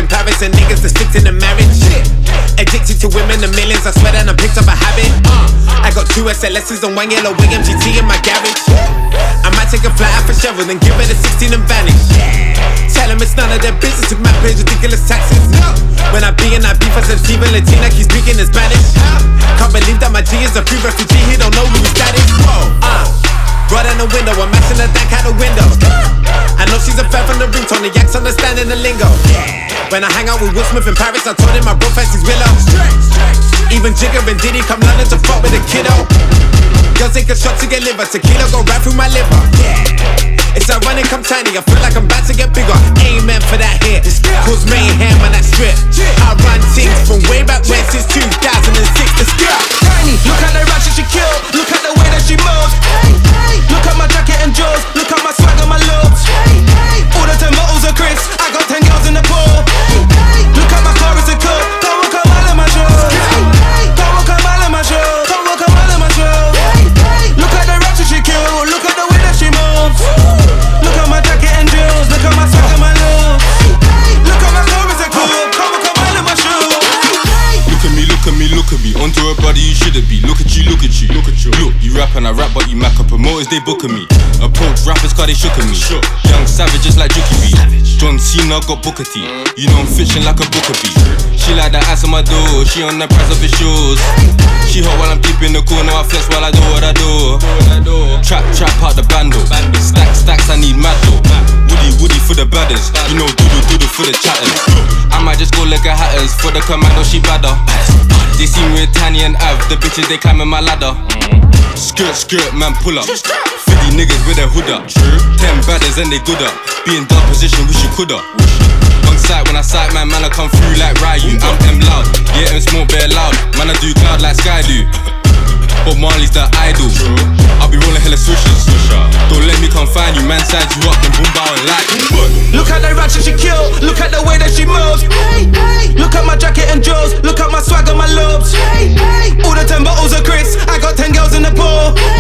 in Paris and niggas that stick to the marriage. Addicted to women and millions, I swear that I picked up a habit. I got 2 SLS's and 1 yellow wing MGT in my garage. I might take a flight out for Cheryl, then give it a 16 and vanish. Tell them it's none of their business if man pays ridiculous taxes. When I be in that beef, I said Steven Latina, he's speaking in Spanish. Can't believe that my G is a free refugee, he don't know who his dad is. Right in the window, I'm mashing her back out the window. I know she's a fan from the ringtone, the yaks understanding the lingo. When I hang out with Will Smith in Paris, I told him my bro fancies Willow. Even Jigga and Diddy come London to fuck with a kiddo. Girls take a shot to get liver, tequila go right through my liver. It's ironic, I'm tiny, I feel like I'm about to get bigger. Ain't meant for that hit, cause mayhem on that strip. I run things from way back when, since 2006, the skill. Tiny, look at the ratchet she kill, look at the way that she moves. Look at my jacket and jaws, look at my swag and my looks. All the 10 bottles of Chris, I got 10 girls in the pool. Look at my car, it's a coupe, don't walk a mile in my shoes. Don't walk a mile in my shoes, don't walk a mile in my shoes. Look at the ratchet she kill, look at the way that she moves. Look at my jacket and jewels, look at my swag and my looks. Look at my car, it's a coupe, don't walk a mile in my shoes. Look at me, look at me, look at me. Onto her body, you shouldn't be. Look at you, look at you. Look at you. Look, you rap and I rap, but you mac up. Promoters, they booking me. Approach rappers, cause they shook at me. Young savage, just like Juki B. John Cena got Booker T. You know I'm fishing like a Booker B. She like the ass on my door, she on the price of his shoes. She hot while I'm deep in the corner, I flex while I do what I do. Trap out the bando. Stacks, I need mad though. Woody for the badders. You know doodle for the chatters. I might just go look at hatters. For the commando, she badder. They see me with Tiny and Av, the bitches they climbing my ladder. Skirt, man pull up. 50 niggas with their hood up. 10 badders and they good up. Be in dark position, wish you coulda. On sight, when I sight, man I come through like Ryu. I'm M loud, yeah, and smoke bare loud. Man, I do cloud like Sky do. But Marley's the idol. I'll be rolling hella swishers. Don't let me come find you, man size you up and boom bow and like. Look at the ratchet she kill, look at the way that she moves. Look at my jacket and jewels, look at my swag and my looks. All the 10 bottles of Chris, I got 10 girls in the pool.